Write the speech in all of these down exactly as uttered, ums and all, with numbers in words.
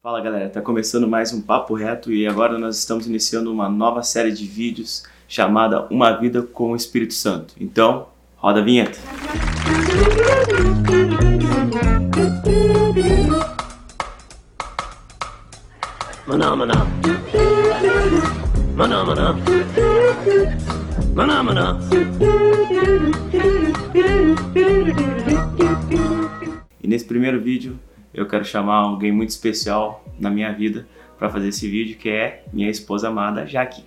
Fala galera, tá começando mais um Papo Reto e agora nós estamos iniciando uma nova série de vídeos chamada Uma Vida com o Espírito Santo. Então, roda a vinheta! Maná, maná. Maná, maná. Maná, maná. E nesse primeiro vídeo eu quero chamar alguém muito especial na minha vida para fazer esse vídeo, que é minha esposa amada, Jaque.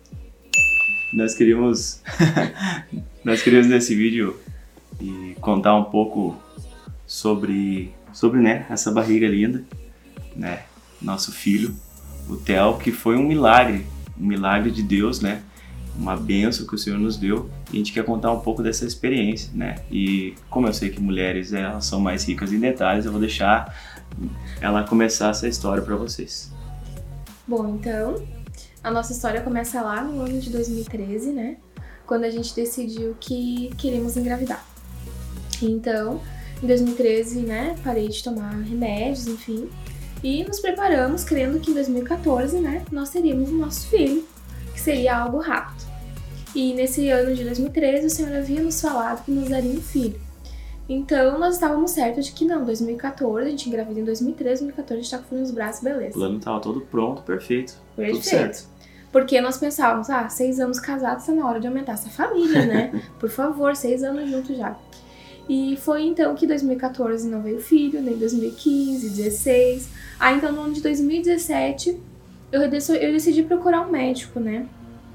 Nós queríamos, nós queríamos nesse vídeo e contar um pouco sobre, sobre né, essa barriga linda, né, nosso filho, o Theo, que foi um milagre, um milagre de Deus, né, uma bênção que o Senhor nos deu, e a gente quer contar um pouco dessa experiência, né? E como eu sei que mulheres elas são mais ricas em detalhes, eu vou deixar ela começar essa história para vocês. Bom, então, a nossa história começa lá no ano de dois mil e treze, né? Quando a gente decidiu que queríamos engravidar. Então, em dois mil e treze, né, parei de tomar remédios, enfim, e nos preparamos crendo que em dois mil e quatorze, né, nós teríamos o nosso filho, que seria algo rápido. E nesse ano de dois mil e treze, o Senhor havia nos falado que nos daria um filho. Então, nós estávamos certos de que não, dois mil e quatorze, a gente engravida em dois mil e treze, dois mil e quatorze a gente tá com o filho nos braços, beleza. O plano estava todo pronto, perfeito, Perfeito. tudo certo. Porque nós pensávamos, ah, seis anos casados, tá na hora de aumentar essa família, né? Por favor, seis anos juntos já. E foi então que em dois mil e quatorze não veio filho, nem dois mil e quinze, dezesseis. Aí então no ano de dois mil e dezessete, eu decidi procurar um médico, né?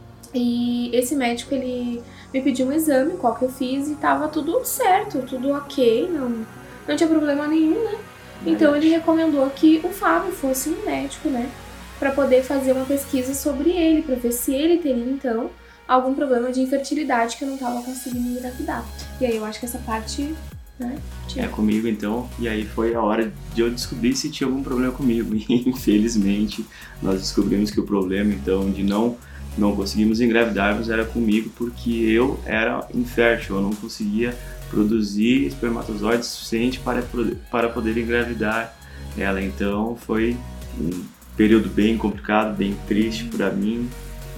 E esse médico, ele me pediu um exame, qual que eu fiz, e tava tudo certo, tudo ok, não, não tinha problema nenhum, né? Então ele recomendou que o Fábio fosse um médico, né? Pra poder fazer uma pesquisa sobre ele, pra ver se ele teria, então, algum problema de infertilidade que eu não tava conseguindo engravidar. E aí eu acho que essa parte, né, tinha. É comigo então, e aí foi a hora de eu descobrir se tinha algum problema comigo. E infelizmente nós descobrimos que o problema então de não não conseguimos engravidarmos era comigo, porque eu era infértil, eu não conseguia produzir espermatozoides suficiente para, para poder engravidar ela. Então foi um período bem complicado, bem triste para mim,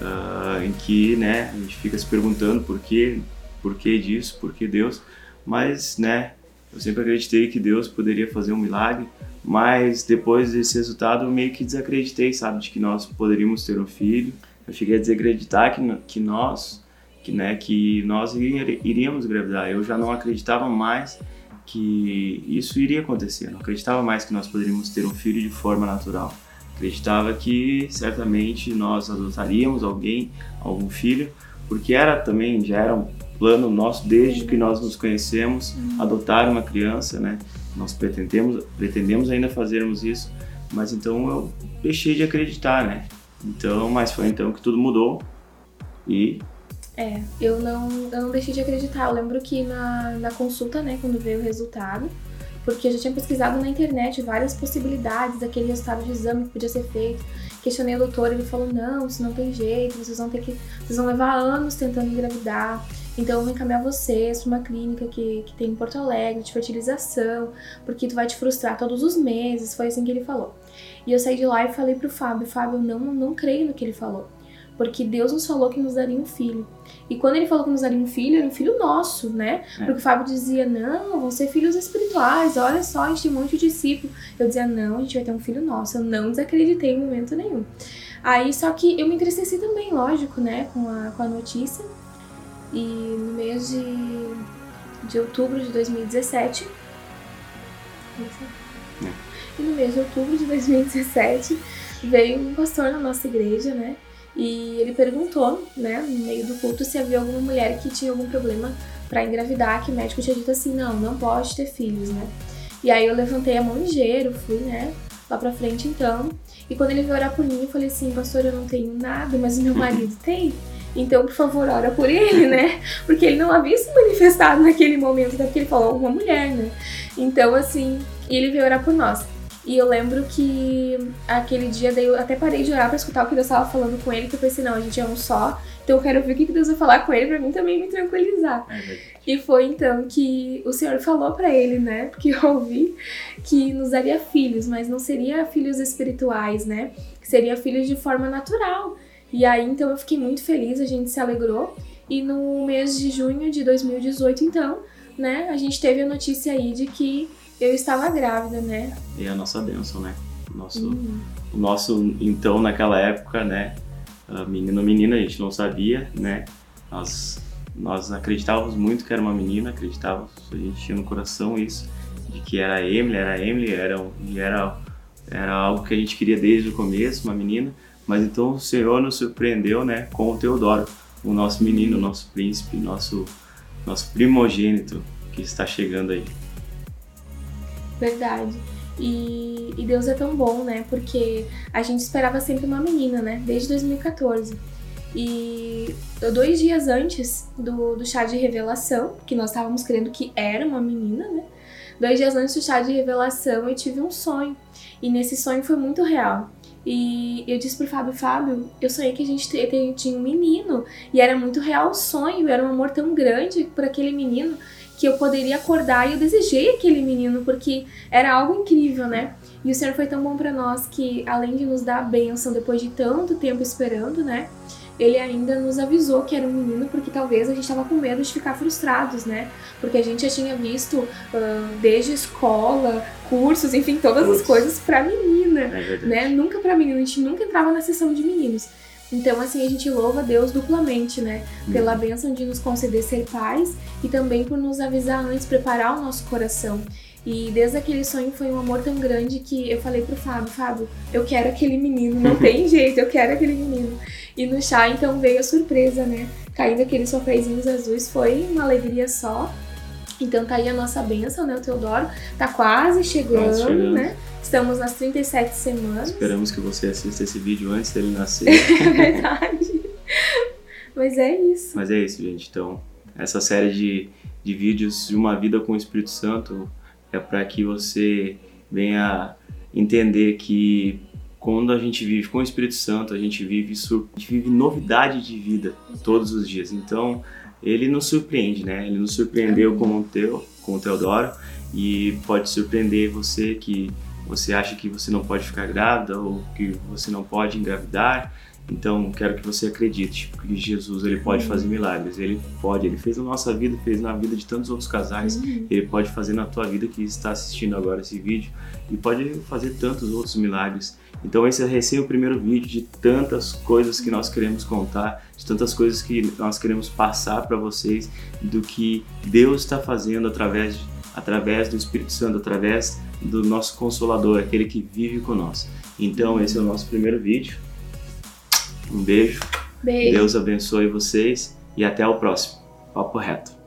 uh, em que, né, a gente fica se perguntando por quê, por que disso, por que Deus, mas, né, eu sempre acreditei que Deus poderia fazer um milagre, mas depois desse resultado eu meio que desacreditei, sabe, de que nós poderíamos ter um filho. Eu cheguei a desacreditar que, que nós, que, né, que nós iríamos engravidar. Eu já não acreditava mais que isso iria acontecer. Eu não acreditava mais que nós poderíamos ter um filho de forma natural. Acreditava que certamente nós adotaríamos alguém, algum filho, porque era também, já era um plano nosso desde que nós nos conhecemos, adotar uma criança, né? Nós pretendemos, pretendemos ainda fazermos isso, mas então eu deixei de acreditar, né? Então, mas foi então que tudo mudou e... É, eu não, eu não deixei de acreditar. Eu lembro que na, na consulta, né, quando veio o resultado, porque eu já tinha pesquisado na internet várias possibilidades daquele resultado de exame que podia ser feito. Questionei o doutor, ele falou, não, isso não tem jeito, vocês vão ter que, vocês vão levar anos tentando engravidar, então eu vou encaminhar vocês para uma clínica que, que tem em Porto Alegre, de fertilização, porque tu vai te frustrar todos os meses, foi assim que ele falou. E eu saí de lá e falei pro Fábio, Fábio, eu não, não creio no que ele falou, porque Deus nos falou que nos daria um filho. E quando ele falou que nos daria um filho, era um filho nosso, né? É. Porque o Fábio dizia, não, vão ser filhos espirituais, olha só, a gente tem um monte de discípulo. Eu dizia, não, a gente vai ter um filho nosso. Eu não desacreditei em momento nenhum. Aí, só que eu me entristeci também, lógico, né, com a, com a notícia. E no mês de, de outubro de dois mil e dezessete... É. E no mês de outubro de dois mil e dezessete, veio um pastor na nossa igreja, né? E ele perguntou, né, no meio do culto, se havia alguma mulher que tinha algum problema pra engravidar, que o médico tinha dito assim, não, não pode ter filhos, né? E aí eu levantei a mão ligeiro, fui, né, lá pra frente então. E quando ele veio orar por mim, eu falei assim, pastor, eu não tenho nada, mas o meu marido tem. Então, por favor, ora por ele, né? Porque ele não havia se manifestado naquele momento, até porque ele falou uma mulher, né? Então, assim, e ele veio orar por nós. E eu lembro que aquele dia daí eu até parei de orar pra escutar o que Deus estava falando com ele, que eu pensei, não, a gente é um só, então eu quero ver o que Deus vai falar com ele pra mim também me tranquilizar. É e foi então que o Senhor falou pra ele, né, porque eu ouvi que nos daria filhos, mas não seria filhos espirituais, né, que seria filhos de forma natural. E aí então eu fiquei muito feliz, a gente se alegrou, e no mês de junho de dois mil e dezoito então, né, a gente teve a notícia aí de que eu estava grávida, né? E a nossa bênção, né? O nosso, Uhum. o nosso, então, naquela época, né? Menino ou menina, a gente não sabia, né? Nós, nós acreditávamos muito que era uma menina, acreditávamos, a gente tinha no coração isso, de que era a Emily, era a Emily, era, era, era algo que a gente queria desde o começo, uma menina. Mas então o Senhor nos surpreendeu, né? Com o Teodoro, o nosso menino, o nosso príncipe, nosso, nosso primogênito que está chegando aí. Verdade. E, e Deus é tão bom, né? Porque a gente esperava sempre uma menina, né? Desde dois mil e quatorze. E dois dias antes do, do chá de revelação, que nós estávamos crendo que era uma menina, né? Dois dias antes do chá de revelação eu tive um sonho. E nesse sonho foi muito real. E eu disse pro Fábio, Fábio, eu sonhei que a gente tinha um menino. E era muito real o sonho, era um amor tão grande por aquele menino, que eu poderia acordar, e eu desejei aquele menino, porque era algo incrível, né? E o Senhor foi tão bom pra nós que, além de nos dar a bênção depois de tanto tempo esperando, né? Ele ainda nos avisou que era um menino, porque talvez a gente tava com medo de ficar frustrados, né? Porque a gente já tinha visto uh, desde escola, cursos, enfim, todas Cursos. as coisas pra menina, É verdade. né? Nunca pra menino, a gente nunca entrava na sessão de meninos. Então, assim, a gente louva a Deus duplamente, né? Pela bênção de nos conceder ser pais e também por nos avisar antes, preparar o nosso coração. E desde aquele sonho foi um amor tão grande que eu falei pro Fábio, Fábio, eu quero aquele menino, não tem jeito, eu quero aquele menino. E no chá, então, veio a surpresa, né? Caindo aqueles sofrezinhos azuis, foi uma alegria só. Então tá aí a nossa bênção, né? O Teodoro tá quase chegando, Quase chegando. né? Estamos nas trinta e sete semanas. Esperamos que você assista esse vídeo antes dele nascer. É verdade. Mas é isso. Mas é isso, gente. Então, essa série de, de vídeos de uma vida com o Espírito Santo é para que você venha entender que quando a gente vive com o Espírito Santo, a gente vive, sur- a gente vive novidade de vida todos os dias. Então, ele nos surpreende, né? Ele nos surpreendeu com o, teu, com o Teodoro, e pode surpreender você que você acha que você não pode ficar grávida ou que você não pode engravidar. Então, quero que você acredite, porque Jesus, ele pode fazer milagres, ele pode, ele fez na nossa vida, fez na vida de tantos outros casais, Uhum. ele pode fazer na tua vida que está assistindo agora esse vídeo, e pode fazer tantos outros milagres. Então esse é recém o primeiro vídeo de tantas coisas que nós queremos contar, de tantas coisas que nós queremos passar para vocês, do que Deus está fazendo através, de, através do Espírito Santo, através do nosso Consolador, aquele que vive conosco. Então esse é o nosso primeiro vídeo. Um beijo, Beijo. Deus abençoe vocês e até o próximo. Papo reto.